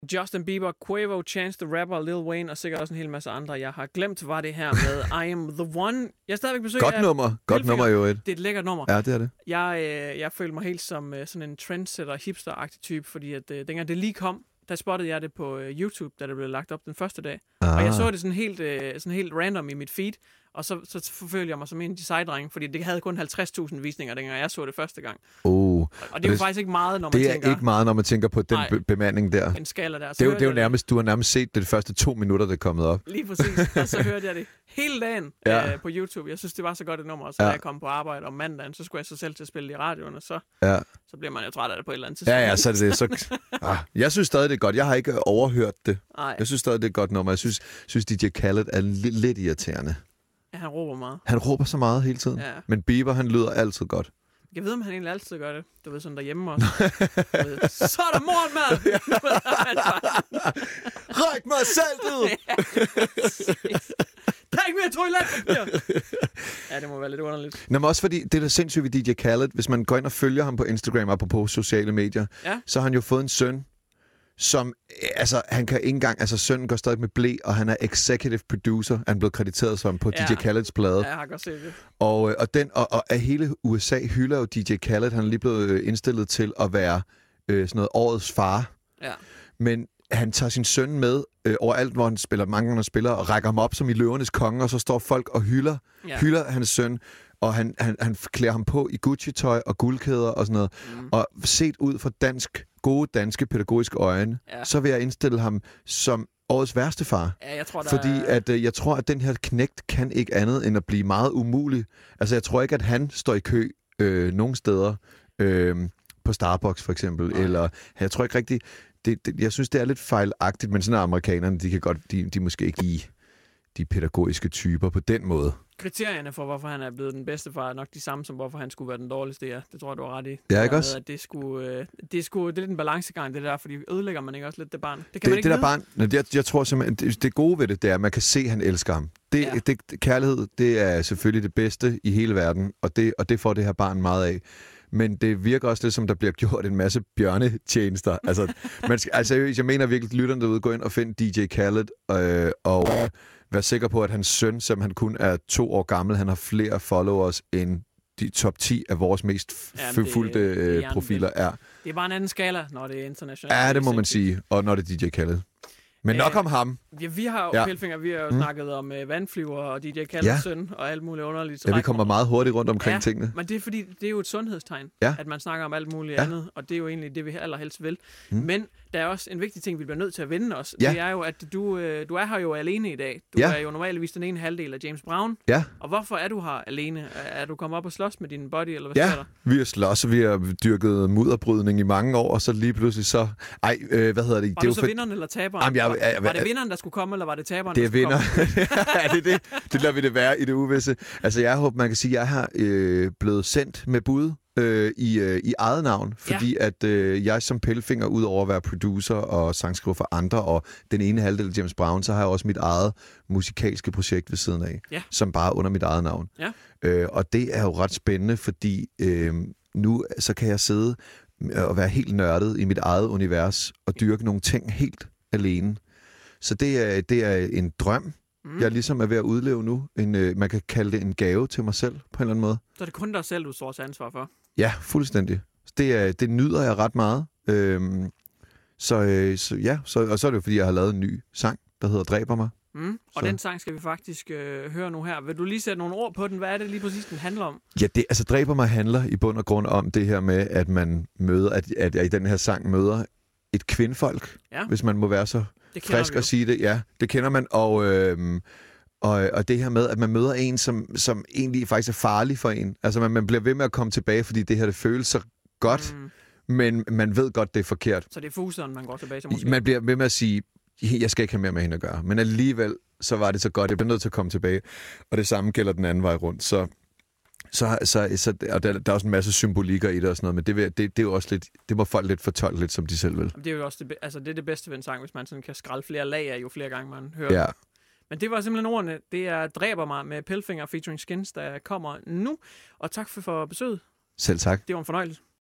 Justin Bieber, Quavo, Chance the Rapper, Lil Wayne og sikkert også en hel masse andre. Jeg har glemt, var det her med I Am The One. Jeg er stadigvæk besøg Godt nummer. Godt nummer jo et. Det er et lækkert nummer. Ja, det er det. Jeg føler mig helt som sådan en trendsetter, hipster-agtig type, fordi at dengang det lige kom, der spottede jeg det på YouTube, da det blev lagt op den første dag. Og jeg så det sådan helt random i mit feed, og så forfølger jeg mig som en af de sejdrenge, fordi det havde kun 50.000 visninger, dengang jeg så det første gang. Og det er jo faktisk ikke meget, når man tænker... Det er ikke meget, når man tænker på den bemanding der. En skala der. Det er jo nærmest, du har nærmest set det de første 2 minutter, det er kommet op. Lige præcis. Og så hørte jeg det hele dagen på YouTube. Jeg synes, det var så godt et nummer, og så da jeg kom på arbejde om mandagen, så skulle jeg så selv til at spille det i radioen, og så bliver man jo træt af det på et eller andet tidspunkt. Ja, så er det. Jeg synes stadig, det er godt. Jeg har ikke overhørt det. Jeg synes stadig, det er et godt nummer. Jeg synes DJ Khaled er lidt irriterende. Ja, han råber meget. Han råber så meget hele tiden. Ja. Men Bieber, han lyder altid godt. Jeg ved, om han egentlig altid gør det. Du ved, sådan derhjemme også. Så er der morgenmad! Ræk mig saltet! Der er ikke mere toiletpapir! Ja, det må være lidt underligt. Nå, men også fordi, det er da sindssygt ved DJ Khaled. Hvis man går ind og følger ham på Instagram, apropos sociale medier, så har han jo fået en søn, som, altså, han kan ikke engang, altså, sønnen går stadig med ble, og han er executive producer, han er blevet krediteret som på DJ Khaleds plade. Ja, jeg har godt set det. Og hele USA hylder jo DJ Khaled, han er lige blevet indstillet til at være sådan noget årets far. Ja. Men han tager sin søn med overalt, hvor han spiller, mange gange spiller, og rækker ham op som i Løvernes Konge, og så står folk og hylder hans søn, og han klæder ham på i Gucci-tøj og guldkæder og sådan noget. Og set ud fra gode danske pædagogiske øjne, så vil jeg indstille ham som årets værste far. Ja, jeg tror, jeg tror, at den her knægt kan ikke andet end at blive meget umulig. Altså, jeg tror ikke, at han står i kø nogen steder på Starbucks for eksempel. Nej. Eller jeg tror ikke rigtigt... jeg synes, det er lidt fejlagtigt, men sådan er amerikanerne, de kan godt, de måske ikke lide de pædagogiske typer på den måde. Kriterierne for, hvorfor han er blevet den bedste far, er nok de samme, som hvorfor han skulle være den dårligste. Ja, det tror jeg, du har ret i. Ja, ikke også? At det er lidt en balancegang, det der, fordi ødelægger man ikke også lidt det barn? Det kan man ikke det der barn, jeg tror simpelthen, det gode ved det, det er, at man kan se, at han elsker ham. Kærlighed, det er selvfølgelig det bedste i hele verden, og det får det her barn meget af. Men det virker også lidt som, der bliver gjort en masse bjørnetjenester. Altså, jeg mener virkelig, at lytterne derude går ind og finder DJ Khaled og være sikker på, at hans søn, som han kun er 2 år gammel, han har flere followers end de top 10 af vores mest fulgte profiler er. Det er bare en anden skala, når det er internationalt. Ja, det må man sige. Og når det er DJ Khaled. Men nok om ham. Ja, vi har jo, Pelfinger, vi har jo snakket om vandflyver og DJ Khaleds søn og alt muligt underligt. Ja, vi kommer meget hurtigt rundt omkring tingene. Men det er fordi, det er jo et sundhedstegn, at man snakker om alt muligt andet, og det er jo egentlig det, vi allerhelst vil. Men der er også en vigtig ting, vi bliver nødt til at vende os. Det er jo, at du er her jo alene i dag. Du er jo normalvis den ene halvdel af James Brown. Ja. Og hvorfor er du her alene? Er du kommet op og slås med din buddy, eller hvad sker der? Vi har slås, og vi har dyrket mudderbrydning i mange år, og så lige pludselig så... hvad hedder det? Var det så vinderen eller taberen? Var det vinderen, der skulle komme, eller var det taberen, der skulle komme? Det er det. Det lader vi det være i det uvisse. Altså, jeg håber, man kan sige, at jeg har blevet sendt med bud i eget navn, fordi at jeg som Pelfinger, ud over at være producer og sangskriver for andre, og den ene halvdel af James Brown, så har jeg også mit eget musikalske projekt ved siden af, som bare er under mit eget navn. Ja. Og det er jo ret spændende, fordi nu så kan jeg sidde og være helt nørdet i mit eget univers og dyrke nogle ting helt alene. Så det er en drøm, jeg ligesom er ved at udleve nu. Man kan kalde det en gave til mig selv, på en eller anden måde. Så er det kun dig selv, du står til ansvar for? Ja, fuldstændig. Det nyder jeg ret meget. Og så er det jo, fordi jeg har lavet en ny sang, der hedder Dræber mig. Og den sang skal vi faktisk høre nu her. Vil du lige sætte nogle ord på den? Hvad er det lige præcis, den handler om? Ja, Dræber mig handler i bund og grund om det her med, at man møder, at jeg i den her sang møder et kvindfolk, hvis man må være så frisk at sige det. Ja, det kender man. Og det her med, at man møder en, som egentlig faktisk er farlig for en. Altså, man bliver ved med at komme tilbage, fordi det her, det føles så godt, men man ved godt, det er forkert. Så det er fuseren, man går tilbage til måske? Man bliver ved med at sige, jeg skal ikke have mere med hende at gøre. Men alligevel, så var det så godt, jeg bliver nødt til at komme tilbage. Og det samme gælder den anden vej rundt. Og der er også en masse symbolikker i det og sådan noget, men det er jo også lidt, det må folk lidt fortolke lidt, som de selv vil. Det er jo også det er det bedste ved en sang, hvis man sådan kan skralde flere lag af, jo flere gange man hører. Ja. Men det var simpelthen ordene. Det er Dræber mig med Pelfinger featuring Skins, der kommer nu. Og tak for besøget. Selv tak. Det var en fornøjelse.